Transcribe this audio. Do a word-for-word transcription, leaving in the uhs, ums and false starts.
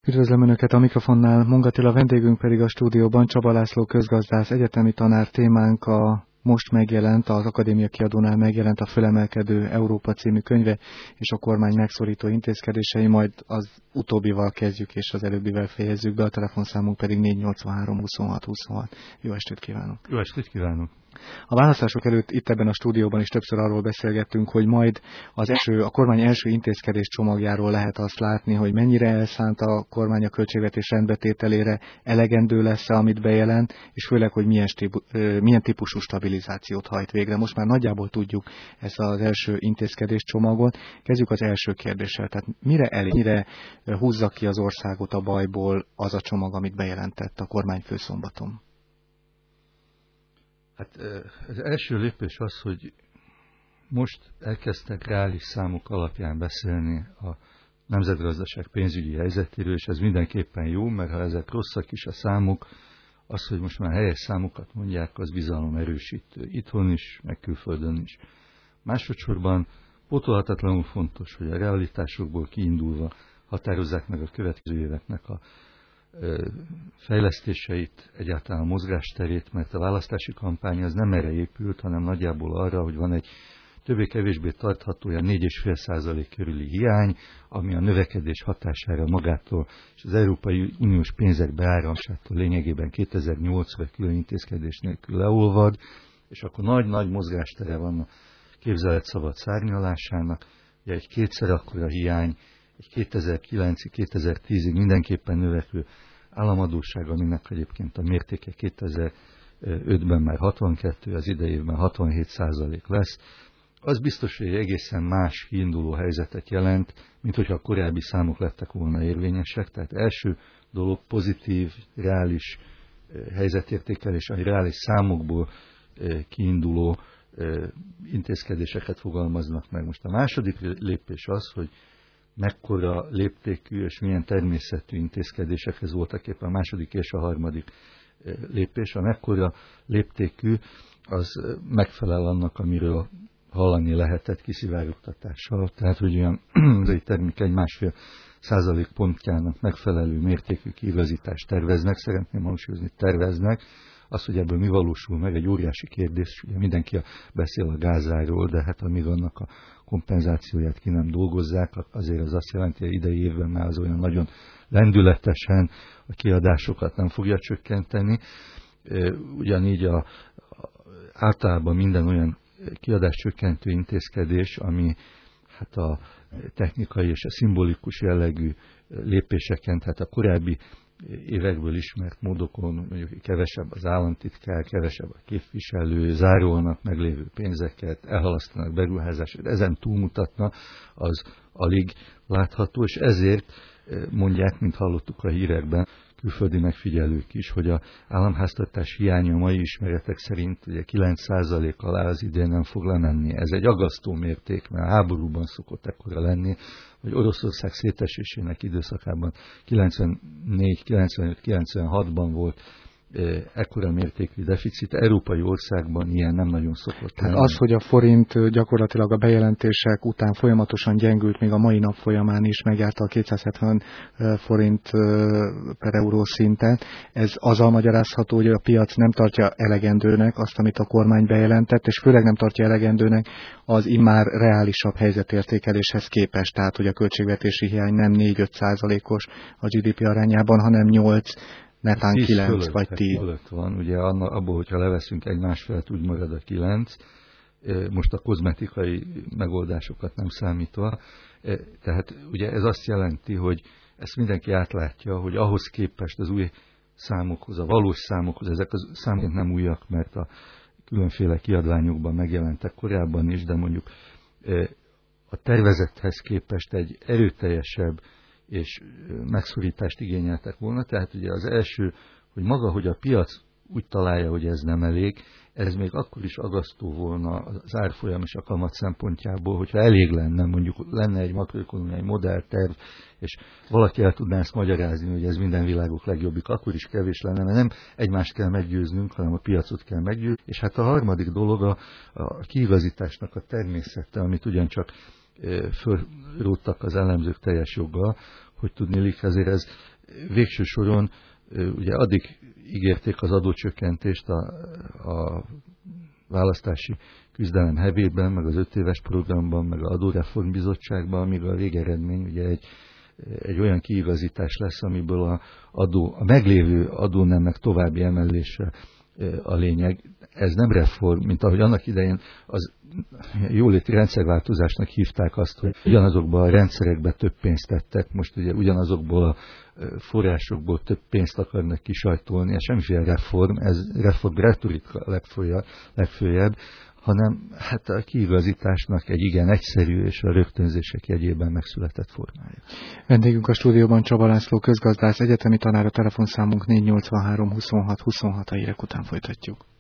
Üdvözlöm Önöket a mikrofonnál, Monga Attila, vendégünk pedig a stúdióban Csaba László közgazdász, egyetemi tanár. Témánk a most megjelent, az Akadémia Kiadónál megjelent a Fölemelkedő Európa című könyve, és a kormány megszorító intézkedései, majd az utóbbival kezdjük, és az előbbivel fejezzük be, a telefonszámunk pedig négy nyolcvanhárom huszonhat huszonhat. Jó estét kívánok! Jó estét kívánok! A választások előtt itt ebben a stúdióban is többször arról beszélgettünk, hogy majd az első, a kormány első intézkedés csomagjáról lehet azt látni, hogy mennyire elszánt a kormány a költségvetés rendbetételére, elegendő lesz-e, amit bejelent, és főleg, hogy milyen, stipu, milyen típusú stabilizációt hajt végre. Most már nagyjából tudjuk ezt az első intézkedés csomagot. Kezdjük az első kérdéssel. Tehát mire elég, mire húzza ki az országot a bajból az a csomag, amit bejelentett a kormányfő szombaton? Hát az első lépés az, hogy most elkezdtek reális számok alapján beszélni a nemzetgazdaság pénzügyi helyzetéről, és ez mindenképpen jó, mert ha ezek rosszak is a számok, az, hogy most már helyes számokat mondják, az bizalom erősítő. Itthon is, meg külföldön is. Másodszorban pótolhatatlanul fontos, hogy a realitásokból kiindulva határozzák meg a következő éveknek a fejlesztéseit, egyáltalán a mozgásterét, mert a választási kampány az nem erre épült, hanem nagyjából arra, hogy van egy többé-kevésbé tartható olyan négy egész öt százalék körüli hiány, ami a növekedés hatására magától és az Európai Uniós pénzek beáramlásától lényegében kétezer-nyolcra külön intézkedés nélkül leolvad, és akkor nagy-nagy mozgástere van a képzelet szabad szárnyalásának, ugye egy kétszer akkora hiány, egy kétezer-kilencig-kétezer-tízig mindenképpen növekvő államadósság, aminek egyébként a mértéke kétezer-ötben már hatvankettő, az idei évben hatvanhét százalék lesz. Az biztos, hogy egy egészen más kiinduló helyzetet jelent, mint hogyha a korábbi számok lettek volna érvényesek. Tehát első dolog pozitív, reális helyzetértékelés, a reális számokból kiinduló intézkedéseket fogalmaznak meg. Most a második lépés az, hogy mekkora léptékű és milyen természetű intézkedésekhez voltak éppen a második és a harmadik lépés. A mekkora léptékű az megfelel annak, amiről hallani lehetett kiszivárogtatással. Tehát, hogy olyan egy termék egy másfél százalék pontjának megfelelő mértékű kiigazítást terveznek, szeretném hangsúlyozni, terveznek. Az, hogy ebből mi valósul meg, egy óriási kérdés, ugye mindenki beszél a gázáról, de hát amíg annak a kompenzációját ki nem dolgozzák, azért az azt jelenti, hogy idei évben már az olyan nagyon lendületesen a kiadásokat nem fogja csökkenteni. Ugyanígy a, a, általában minden olyan kiadás csökkentő intézkedés, ami hát a technikai és a szimbolikus jellegű lépéseken, tehát a korábbi évekből ismert módokon, mondjuk kevesebb az államtitkár, kevesebb a képviselő, zárolnak meglévő pénzeket, elhalasztanak beruházásokat, ezen túlmutatna, az alig látható, és ezért mondják, mint hallottuk a hírekben, külföldi megfigyelők is, hogy a államháztartás hiánya mai ismeretek szerint ugye kilenc százalék alá az idén nem fog lemenni. Ez egy aggasztó mérték, mert a háborúban szokott ekkora lenni, hogy Oroszország szétesésének időszakában kilencvennégy, kilencvenöt, kilencvenhatban volt ekkora mértékű deficit. Európai országban ilyen nem nagyon szokott lenni. Az, hogy a forint gyakorlatilag a bejelentések után folyamatosan gyengült, még a mai nap folyamán is megjárta a kétszázhetven forint per euró szinten, ez azzal magyarázható, hogy a piac nem tartja elegendőnek azt, amit a kormány bejelentett, és főleg nem tartja elegendőnek az immár reálisabb helyzetértékeléshez képest, tehát hogy a költségvetési hiány nem négy-öt százalékos a gé dé pé arányában, hanem nyolc, netán kilenc vagy tíz. Fölött van, ugye abból, hogyha leveszünk egy másfelet, úgy marad a kilenc, most a kozmetikai megoldásokat nem számítva. Tehát ugye ez azt jelenti, hogy ezt mindenki átlátja, hogy ahhoz képest az új számokhoz, a valós számokhoz, ezek a számok nem újak, mert a különféle kiadványokban megjelentek korábban is, de mondjuk a tervezethez képest egy erőteljesebb és megszorítást igényeltek volna. Tehát ugye az első, hogy maga, hogy a piac úgy találja, hogy ez nem elég, ez még akkor is agasztó volna az árfolyam és a kamat szempontjából, hogyha elég lenne, mondjuk lenne egy makroökonómiai modellterv, és valaki el tudná ezt magyarázni, hogy ez minden világok legjobbik, akkor is kevés lenne, mert nem egymást kell meggyőznünk, hanem a piacot kell meggyőzni. És hát a harmadik dolog a, a kiigazításnak a természete, amit ugyancsak fölróttak az elemzők teljes joggal, hogy tudnélik, ezért ez végső soron ugye addig ígérték az adócsökkentést a, a választási küzdelem hevében, meg az öt éves programban, meg az adóreformbizottságban, amíg a végeredmény ugye egy, egy olyan kiigazítás lesz, amiből a, adó, a meglévő adónemek további emelése a lényeg. Ez nem reform, mint ahogy annak idején az jóléti rendszerváltozásnak hívták azt, hogy ugyanazokban a rendszerekben több pénzt tettek, most ugye ugyanazokból a forrásokból több pénzt akarnak kisajtolni, ez semmiféle reform, ez reform retorika legfőjebb, legfőjebb, hanem hát a kiigazításnak egy igen egyszerű és a rögtönzések jegyében megszületett formája. Vendégünk a stúdióban Csaba László közgazdász, egyetemi tanár, a telefonszámunk négy nyolcvanhárom huszonhat huszonhat, a hírek után folytatjuk.